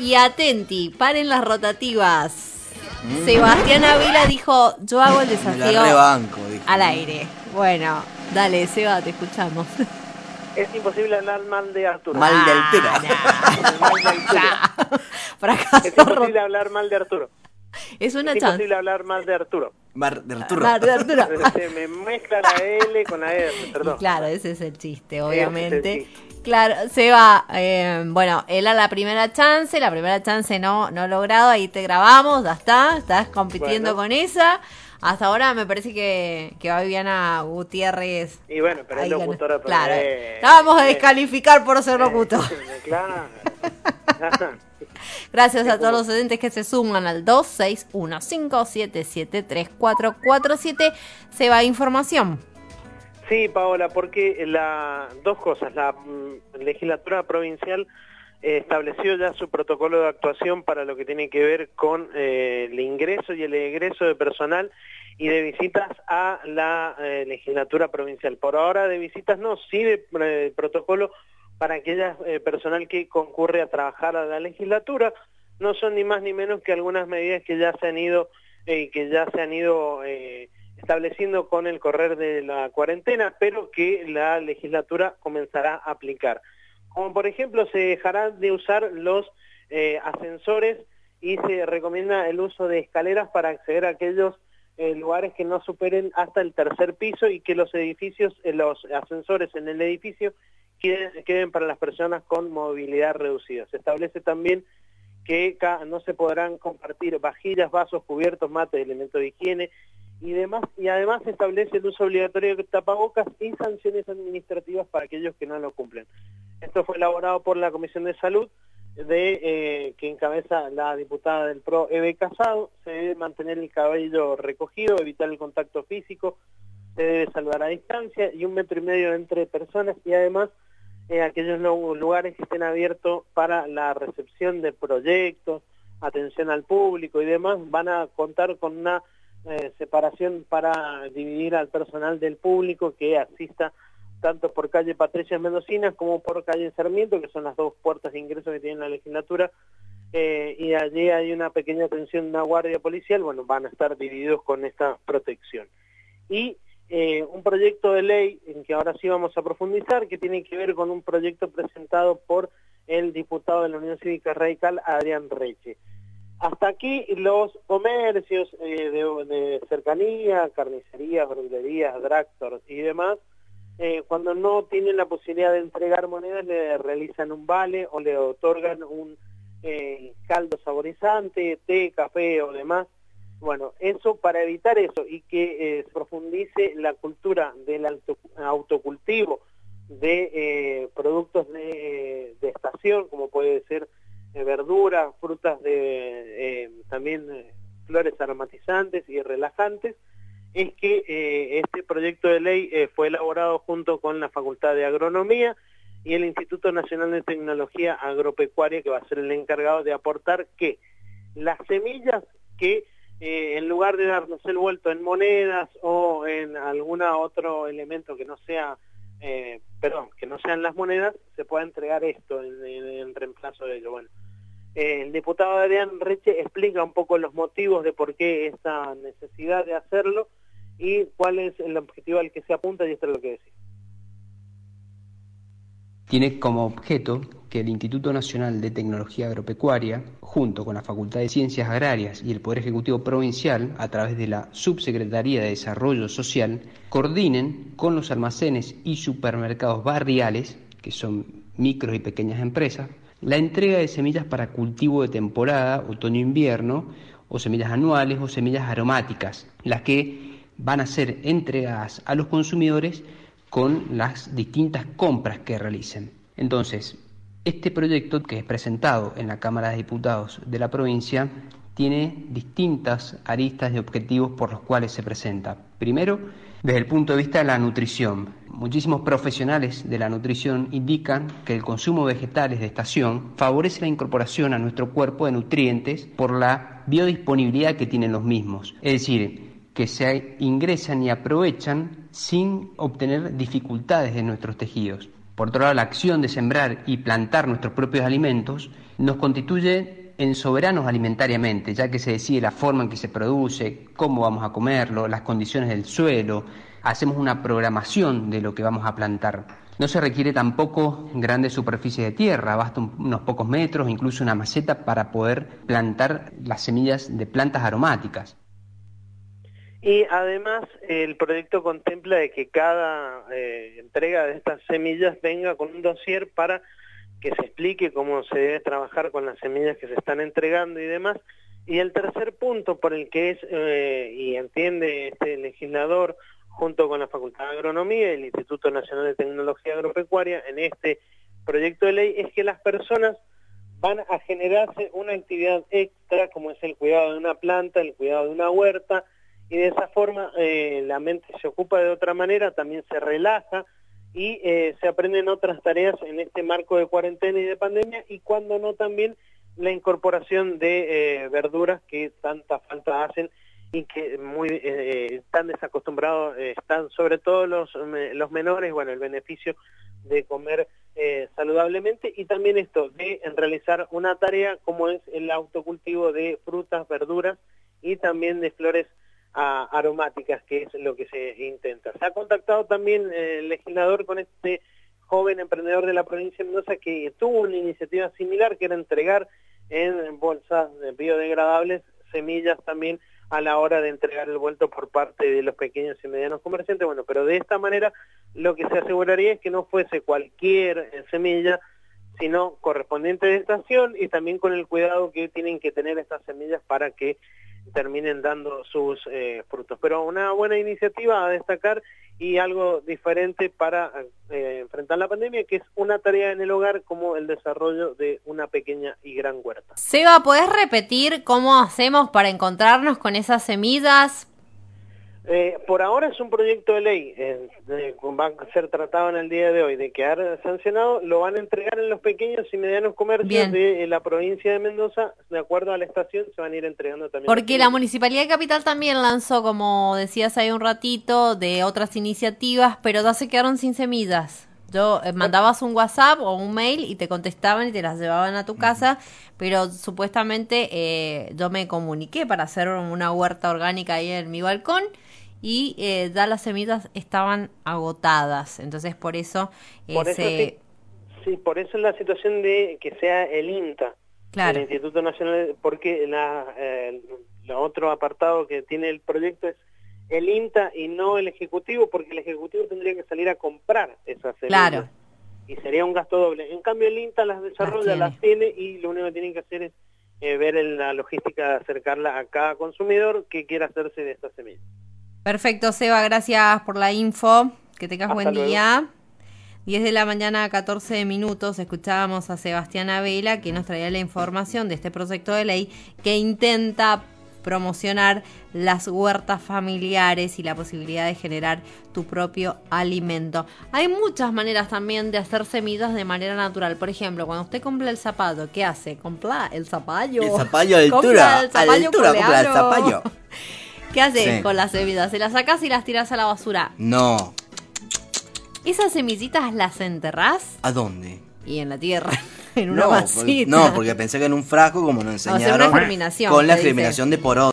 Y atenti, paren las rotativas. Sebastián Ávila dijo, yo hago el desafío Me la rebanco, dijo. al aire. Bueno, dale, Seba, te escuchamos. Es imposible hablar mal de Arturo. Mal de altera. Mal de Arturo. Fracaso. Es imposible hablar mal de Arturo. Es una Es chance. imposible hablar mal de Arturo. De Arturo. De Arturo. Se me mezcla la L con la R, perdón. Claro, ese es el chiste, obviamente. Ese es el chiste. Claro, Seba, bueno, era la primera chance no logrado, ahí te grabamos, ya está, estás compitiendo con esa. Hasta ahora me parece que va Viviana Gutiérrez. Y bueno, pero es ahí locutora. ganó. Claro, la vamos a descalificar por ser locutor. Claro. Gracias a todos los oyentes que se suman al 2615773447. Seba, información. Sí, Paola, porque dos cosas. La legislatura provincial estableció ya su protocolo de actuación para lo que tiene que ver con el ingreso y el egreso de personal y de visitas a la legislatura provincial. Por ahora de visitas no, sí de protocolo para aquella personal que concurre a trabajar a la legislatura. No son ni más ni menos que algunas medidas que ya se han ido estableciendo con el correr de la cuarentena, pero que la legislatura comenzará a aplicar. Como por ejemplo se dejará de usar los ascensores y se recomienda el uso de escaleras para acceder a aquellos lugares que no superen hasta el tercer piso y que los ascensores en el edificio queden para las personas con movilidad reducida. Se establece también que no se podrán compartir vajillas, vasos, cubiertos, mates, elementos de higiene y demás, y además se establece el uso obligatorio de tapabocas y sanciones administrativas para aquellos que no lo cumplen. Esto fue elaborado por la Comisión de Salud, que encabeza la diputada del PRO, Eve Casado. Se debe mantener el cabello recogido, evitar el contacto físico, se debe saludar a distancia y 1,5 metros entre personas, y además aquellos lugares que estén abiertos para la recepción de proyectos, atención al público y demás, van a contar con una separación para dividir al personal del público que asista tanto por calle Patricia Mendocina como por calle Sarmiento, que son las dos puertas de ingreso que tiene la legislatura, y allí hay una pequeña atención de una guardia policial. Bueno, van a estar divididos con esta protección. Y un proyecto de ley en que ahora sí vamos a profundizar, que tiene que ver con un proyecto presentado por el diputado de la Unión Cívica Radical, Adrián Reche. Hasta aquí los comercios de cercanía, carnicerías, verdulerías, drugstores y demás, cuando no tienen la posibilidad de entregar monedas, le realizan un vale o le otorgan un caldo saborizante, té, café o demás. Bueno, eso para evitar eso y que se profundice la cultura del autocultivo de productos de estación, como puede ser verduras, frutas, también flores aromatizantes y relajantes, es que este proyecto de ley fue elaborado junto con la Facultad de Agronomía y el Instituto Nacional de Tecnología Agropecuaria, que va a ser el encargado de aportar que las semillas que en lugar de darnos el vuelto en monedas o en algún otro elemento que no sea, que no sean las monedas, se pueda entregar esto en reemplazo de ello. Bueno, el diputado Adrián Reche explica un poco los motivos de por qué esta necesidad de hacerlo y cuál es el objetivo al que se apunta, y esto es lo que decía. Tiene como objeto que el Instituto Nacional de Tecnología Agropecuaria, junto con la Facultad de Ciencias Agrarias y el Poder Ejecutivo Provincial, a través de la Subsecretaría de Desarrollo Social, coordinen con los almacenes y supermercados barriales, que son micros y pequeñas empresas, la entrega de semillas para cultivo de temporada, otoño-invierno, o semillas anuales o semillas aromáticas, las que van a ser entregadas a los consumidores con las distintas compras que realicen. Entonces, este proyecto que es presentado en la Cámara de Diputados de la provincia tiene distintas aristas y objetivos por los cuales se presenta. Primero, desde el punto de vista de la nutrición. Muchísimos profesionales de la nutrición indican que el consumo de vegetales de estación favorece la incorporación a nuestro cuerpo de nutrientes por la biodisponibilidad que tienen los mismos. Es decir, que se ingresan y aprovechan sin obtener dificultades en nuestros tejidos. Por otro lado, la acción de sembrar y plantar nuestros propios alimentos nos constituye en soberanos alimentariamente, ya que se decide la forma en que se produce, cómo vamos a comerlo, las condiciones del suelo, hacemos una programación de lo que vamos a plantar. No se requiere tampoco grandes superficies de tierra, basta unos pocos metros, incluso una maceta para poder plantar las semillas de plantas aromáticas. Y además el proyecto contempla de que cada entrega de estas semillas venga con un dossier para que se explique cómo se debe trabajar con las semillas que se están entregando y demás. Y el tercer punto por el que es, y entiende este legislador, junto con la Facultad de Agronomía y el Instituto Nacional de Tecnología Agropecuaria, en este proyecto de ley, es que las personas van a generarse una actividad extra, como es el cuidado de una planta, el cuidado de una huerta, y de esa forma la mente se ocupa de otra manera, también se relaja, y se aprenden otras tareas en este marco de cuarentena y de pandemia, y cuando no también la incorporación de verduras que tanta falta hacen y que están desacostumbrados, están sobre todo los menores, bueno, el beneficio de comer saludablemente, y también esto de realizar una tarea como es el autocultivo de frutas, verduras y también de flores aromáticas, que es lo que se intenta. Se ha contactado también el legislador con este joven emprendedor de la provincia de Mendoza que tuvo una iniciativa similar, que era entregar en bolsas biodegradables semillas también a la hora de entregar el vuelto por parte de los pequeños y medianos comerciantes. Bueno, pero de esta manera lo que se aseguraría es que no fuese cualquier semilla, sino correspondiente de estación, y también con el cuidado que tienen que tener estas semillas para que terminen dando sus frutos. Pero una buena iniciativa a destacar y algo diferente para enfrentar la pandemia, que es una tarea en el hogar como el desarrollo de una pequeña y gran huerta. Seba, ¿podés repetir cómo hacemos para encontrarnos con esas semillas? Por ahora es un proyecto de ley, va a ser tratado en el día de hoy, de quedar sancionado, lo van a entregar en los pequeños y medianos comercios Bien. de la provincia de Mendoza, de acuerdo a la estación se van a ir entregando también. Porque la Municipalidad de Capital también lanzó, como decías ahí un ratito, de otras iniciativas, pero ya se quedaron sin semillas. Yo mandabas un WhatsApp o un mail y te contestaban y te las llevaban a tu casa, pero supuestamente yo me comuniqué para hacer una huerta orgánica ahí en mi balcón, y ya las semillas estaban agotadas, entonces por eso sí, por eso es la situación de que sea el INTA, claro, el Instituto Nacional, porque el otro apartado que tiene el proyecto es el INTA y no el Ejecutivo, porque el Ejecutivo tendría que salir a comprar esas semillas. Claro. Y sería un gasto doble. En cambio el INTA las desarrolla, las tiene, y lo único que tienen que hacer es ver la logística de acercarla a cada consumidor que quiera hacerse de estas semillas. Perfecto, Seba, gracias por la info, que tengas Hasta buen luego. día. 10 de la mañana, 14 minutos, escuchábamos a Sebastián Abela, que nos traía la información de este proyecto de ley que intenta promocionar las huertas familiares y la posibilidad de generar tu propio alimento. Hay muchas maneras también de hacer semillas de manera natural. Por ejemplo, cuando usted compra el zapallo, ¿qué hace? Compra el zapallo. El zapallo a la altura. A la altura compra el zapallo. ¿Qué haces Sí. con las semillas? ¿Se las sacas y las tirás a la basura? No. ¿Esas semillitas las enterrás? ¿A dónde? Y en la tierra, en una No, vasita. no, porque pensé que en un frasco, como nos O sea, enseñaron, una germinación, con la se dice. germinación de poroto.